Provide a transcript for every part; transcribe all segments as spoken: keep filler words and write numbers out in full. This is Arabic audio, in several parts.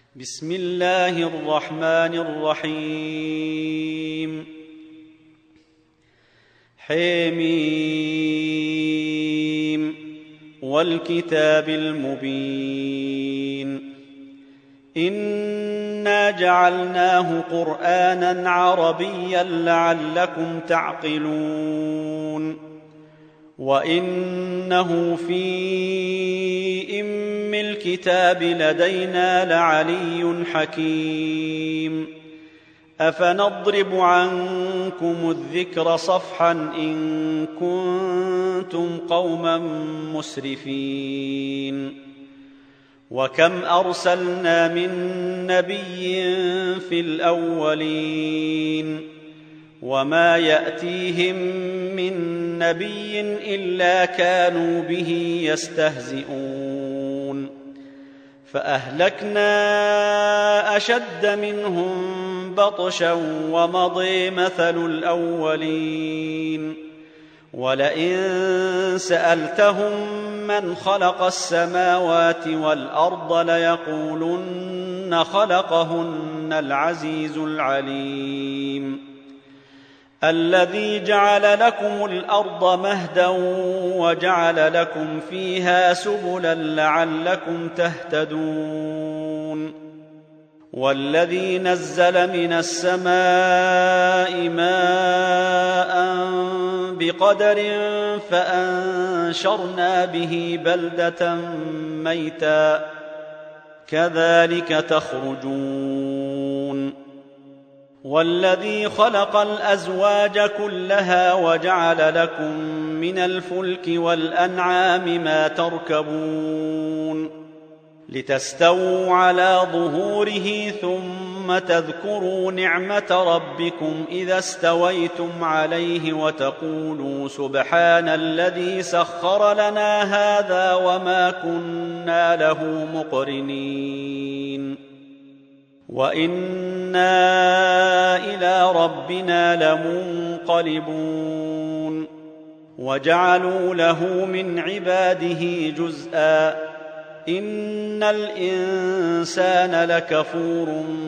بسم الله الرحمن الرحيم حميم والكتاب المبين إنا جعلناه قرآنا عربيا لعلكم تعقلون وإنه في أم الكتاب لدينا لعلي حكيم أفنضرب عنكم الذكر صفحا إن كنتم قوما مسرفين وكم أرسلنا من نبي في الأولين وما يأتيهم من نبي إلا كانوا به يستهزئون فأهلكنا أشد منهم بطشا ومضي مثل الأولين ولئن سألتهم من خلق السماوات والأرض ليقولن خلقهن العزيز العليم الذي جعل لكم الأرض مهدا وجعل لكم فيها سبلا لعلكم تهتدون والذي نزل من السماء ماء بقدر فأنشرنا به بلدة ميتا كذلك تخرجون والذي خلق الأزواج كلها وجعل لكم من الفلك والأنعام ما تركبون لتستووا على ظهوره ثم تذكروا نعمة ربكم إذا استويتم عليه وتقولوا سبحان الذي سخر لنا هذا وما كنا له مقرنين وإنا إلى ربنا لمنقلبون وجعلوا له من عباده جزءا إن الإنسان لكفور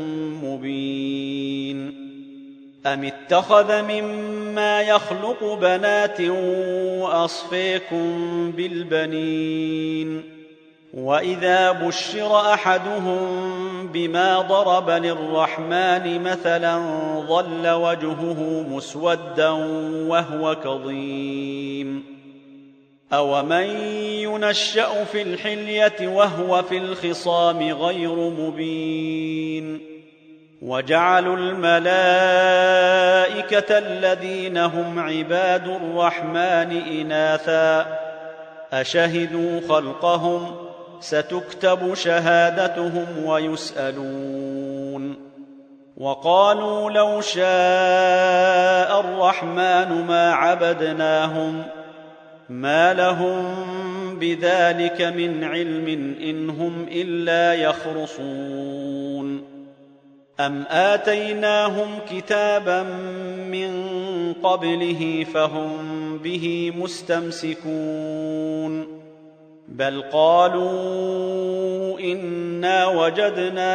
مبين أم اتخذ مما يخلق بنات وأصفيكم بالبنين وإذا بشر أحدهم بما ضرب للرحمن مثلا ظل وجهه مسودا وهو كظيم أومن ينشأ في الحلية وهو في الخصام غير مبين وجعلوا الملائكة الذين هم عباد الرحمن إناثا أشهدوا خلقهم ستكتب شهادتهم ويسألون وقالوا لو شاء الرحمن ما عبدناهم ما لهم بذلك من علم إن هم إلا يخرصون أم آتيناهم كتابا من قبله فهم به مستمسكون بل قالوا إنا وجدنا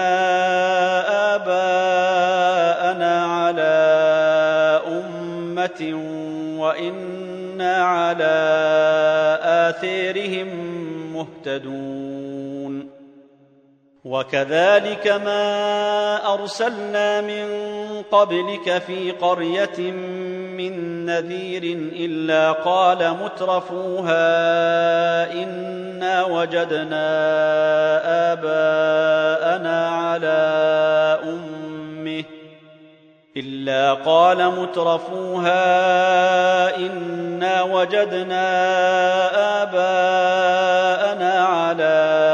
آباءنا على أمة وإنا على آثارهم مهتدون وكذلك ما أرسلنا من قبلك في قرية من نذير إلا قال مترفوها إنا وجدنا آباءنا على أمه إلا قال مترفوها إنا وجدنا آباءنا على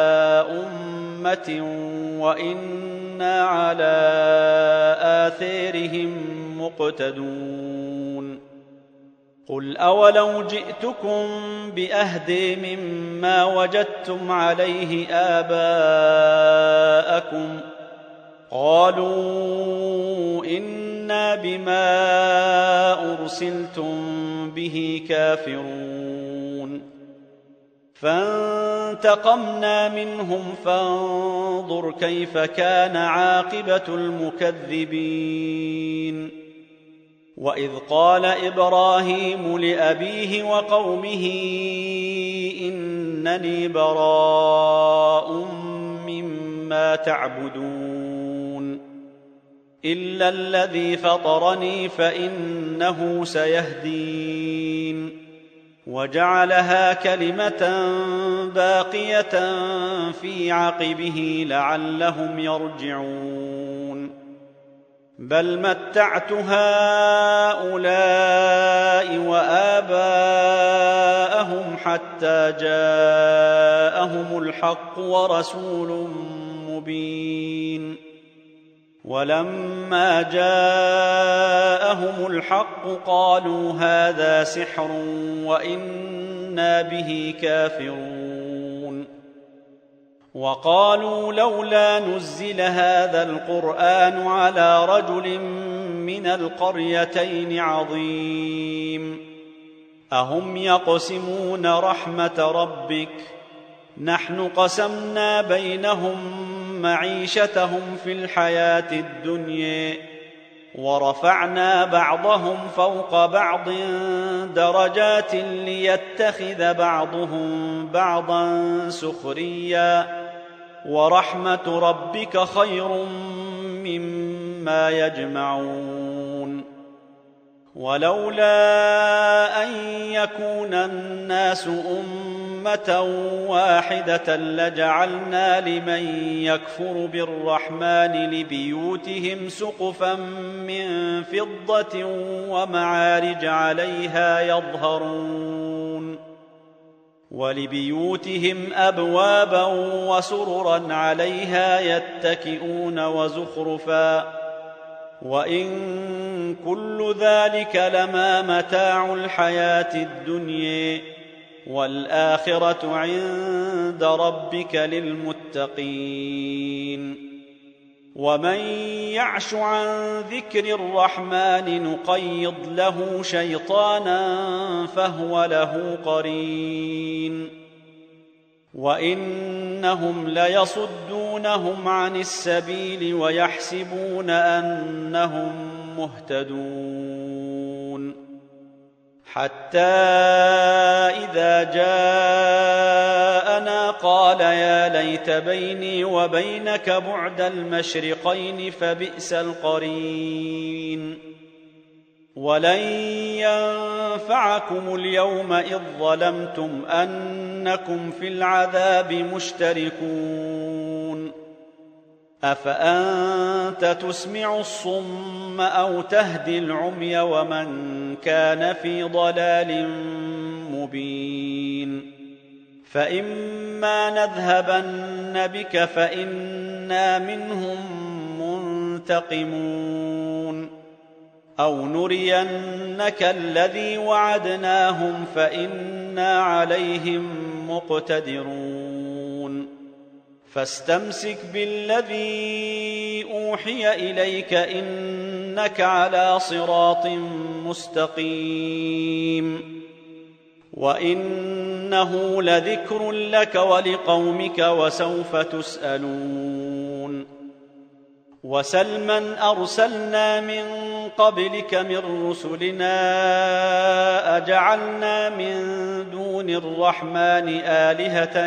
أمة وإنا على آثارهم مقتدون قل أولو جئتكم بأهدى مما وجدتم عليه آباءكم قالوا إنا بما أرسلتم به كافرون فانتظروا فانتقمنا منهم فانظر كيف كان عاقبة المكذبين وإذ قال إبراهيم لأبيه وقومه إنني براء مما تعبدون إلا الذي فطرني فإنه سيهدين وجعلها كلمة باقية في عقبه لعلهم يرجعون بل متعت هؤلاء وآباءهم حتى جاءهم الحق ورسول مبين ولما جاءهم الحق قالوا هذا سحر وإنا به كافرون وقالوا لولا نزل هذا القرآن على رجل من القريتين عظيم أهم يقسمون رحمة ربك نحن قسمنا بينهم معيشتهم في الحياة الدنيا ورفعنا بعضهم فوق بعض درجات ليتخذ بعضهم بعضا سخريا ورحمة ربك خير مما يجمعون ولولا أن يكون الناس أمة واحدة لجعلنا لمن يكفر بالرحمن لبيوتهم سقفا من فضة ومعارج عليها يظهرون ولبيوتهم أبوابا وسررا عليها يتكئون وزخرفا وإن كل ذلك لما متاع الحياة الدنيا والآخرة عند ربك للمتقين ومن يعش عن ذكر الرحمن نقيض له شيطانا فهو له قرين وإنهم ليصدونهم عن السبيل ويحسبون أنهم مهتدون حتى إذا جاءنا قال يا ليت بيني وبينك بعد المشرقين فبئس القرين ولن ينفعكم اليوم إذ ظلمتم أنكم في العذاب مشتركون أفأنت تسمع الصم أو تهدي العمي ومن كان في ضلال مبين فإما نذهبن بك فإنا منهم منتقمون أو نرينك الذي وعدناهم فإنا عليهم مقتدرون فاستمسك بالذي أوحي إليك إنك على صراط مستقيم وإنه لذكر لك ولقومك وسوف تسألون وسلما أرسلنا من قبلك من رسلنا أجعلنا من دون الرحمن آلهة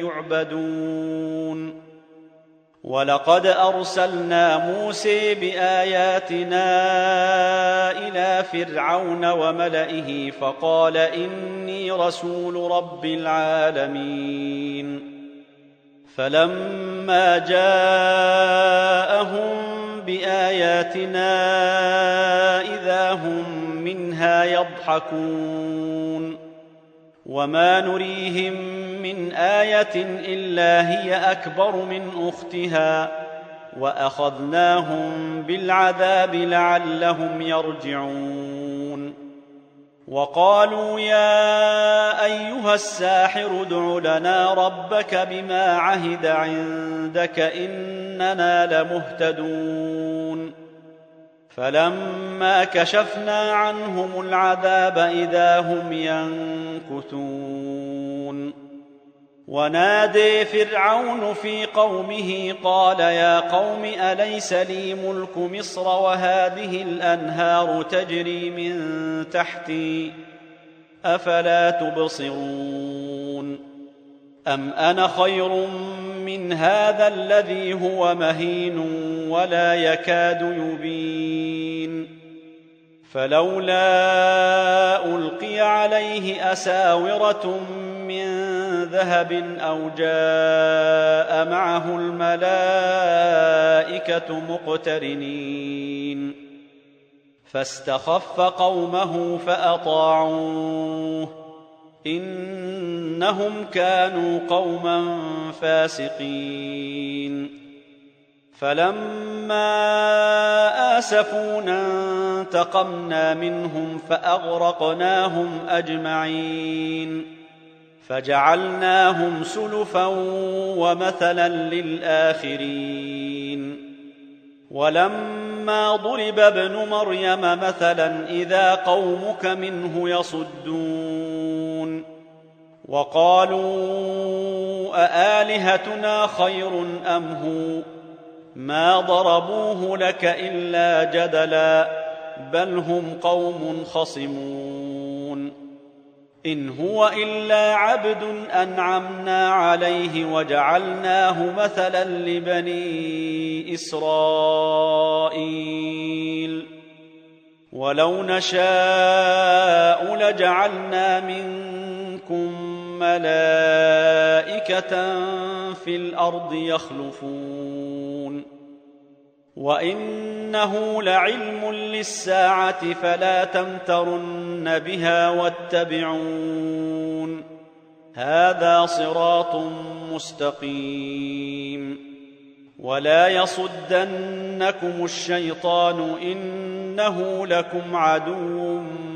يعبدون ولقد أرسلنا موسى بآياتنا إلى فرعون وملئه فقال إني رسول رب العالمين فلما جاءهم بآياتنا إذا هم منها يضحكون وما نريهم من آية إلا هي أكبر من أختها وأخذناهم بالعذاب لعلهم يرجعون وقالوا يا أيها الساحر ادع لنا ربك بما عهد عندك إننا لمهتدون فلما كشفنا عنهم العذاب إذا هم ينكثون ونادي فرعون في قومه قال يا قوم أليس لي ملك مصر وهذه الأنهار تجري من تحتي أفلا تبصرون أم أنا خير من هذا الذي هو مهين ولا يكاد يبين فلولا ألقي عليه أساورة من ذهب أو جاء معه الملائكة مقترنين فاستخف قومه فأطاعوه إنهم كانوا قوما فاسقين فلما آسفونا انتقمنا منهم فأغرقناهم أجمعين فجعلناهم سلفا ومثلا للآخرين ولما ضرب ابن مريم مثلا إذا قومك منه يصدون وقالوا أآلهتنا خير أم هو ما ضربوه لك إلا جدلا بل هم قوم خصمون إن هو إلا عبد أنعمنا عليه وجعلناه مثلا لبني إسرائيل ولو نشاء لجعلنا منكم ملائكة في الأرض يخلفون وإنه لعلم للساعة فلا تمترن بها واتبعون هذا صراط مستقيم ولا يصدنكم الشيطان إنه لكم عدو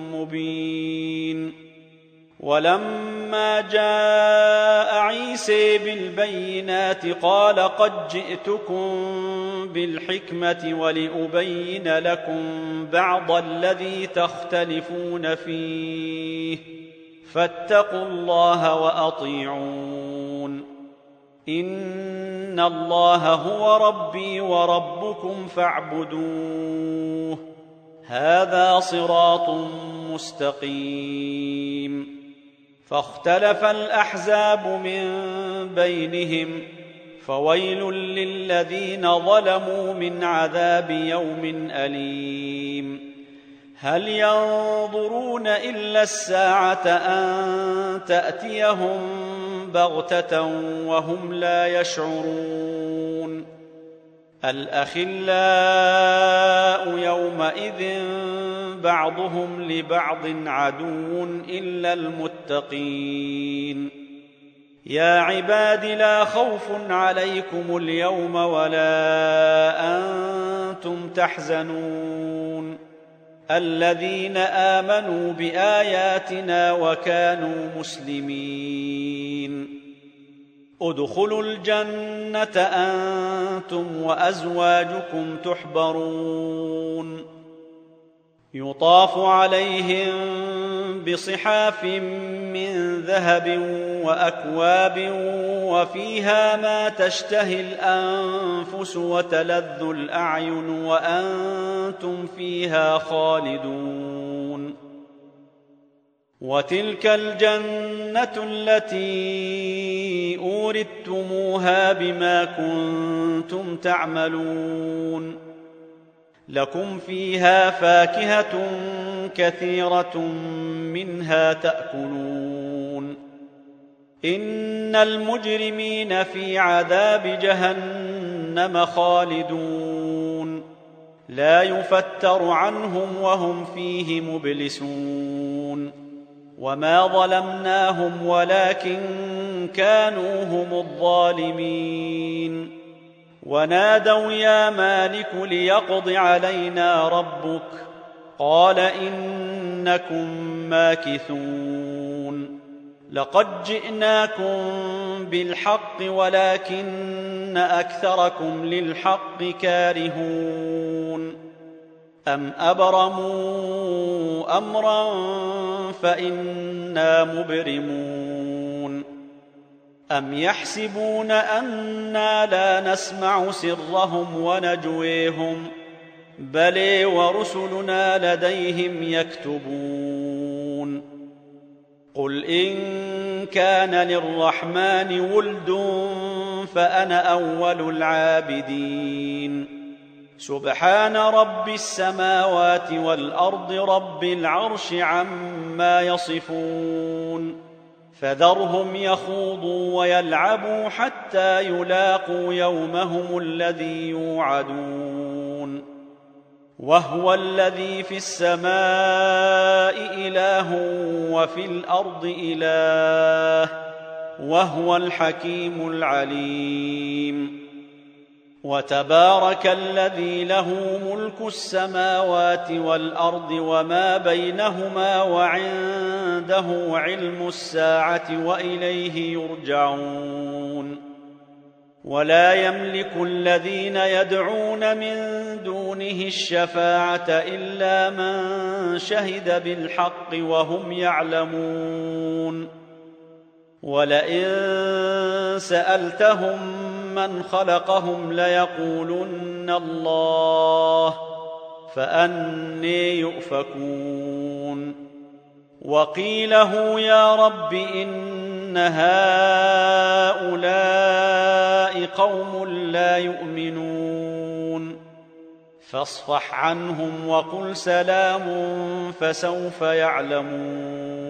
مبين ولما جاء عيسى بالبينات قال قد جئتكم بالحكمة ولأبين لكم بعض الذي تختلفون فيه فاتقوا الله وأطيعون إن الله هو ربي وربكم فاعبدوه هذا صراط مستقيم فاختلف الأحزاب من بينهم فويل للذين ظلموا من عذاب يوم أليم هل ينظرون إلا الساعة أن تأتيهم بغتة وهم لا يشعرون الأخلاء يومئذ بعضهم لبعض عدو إلا المتقين يا عباد لا خوف عليكم اليوم ولا أنتم تحزنون الذين آمنوا بآياتنا وكانوا مسلمين ادخلوا الجنة أنتم وأزواجكم تحبرون يطاف عليهم بصحاف من ذهب وأكواب وفيها ما تشتهي الأنفس وتلذ الأعين وأنتم فيها خالدون وتلك الجنة التي أورثتموها بما كنتم تعملون لكم فيها فاكهة كثيرة منها تأكلون إن المجرمين في عذاب جهنم خالدون لا يفتر عنهم وهم فيه مبلسون وما ظلمناهم ولكن كانوا هم الظالمين ونادوا يا مالك ليقض علينا ربك قال إنكم ماكثون لقد جئناكم بالحق ولكن أكثركم للحق كارهون أم أبرموا أمرا فإنا مبرمون أم يحسبون أنا لا نسمع سرهم ونجويهم بل ورسلنا لديهم يكتبون قل إن كان للرحمن ولد فأنا أول العابدين سبحان رب السماوات والأرض رب العرش عما يصفون فذرهم يخوضوا ويلعبوا حتى يلاقوا يومهم الذي يوعدون وهو الذي في السماء إله وفي الأرض إله وهو الحكيم العليم وتبارك الذي له ملك السماوات والأرض وما بينهما وعنده علم الساعة وإليه يرجعون ولا يملك الذين يدعون من دونه الشفاعة إلا من شهد بالحق وهم يعلمون ولئن سألتهم من خلقهم ليقولن الله فأني يؤفكون وقيله يا رب إن هؤلاء قوم لا يؤمنون فاصفح عنهم وقل سلام فسوف يعلمون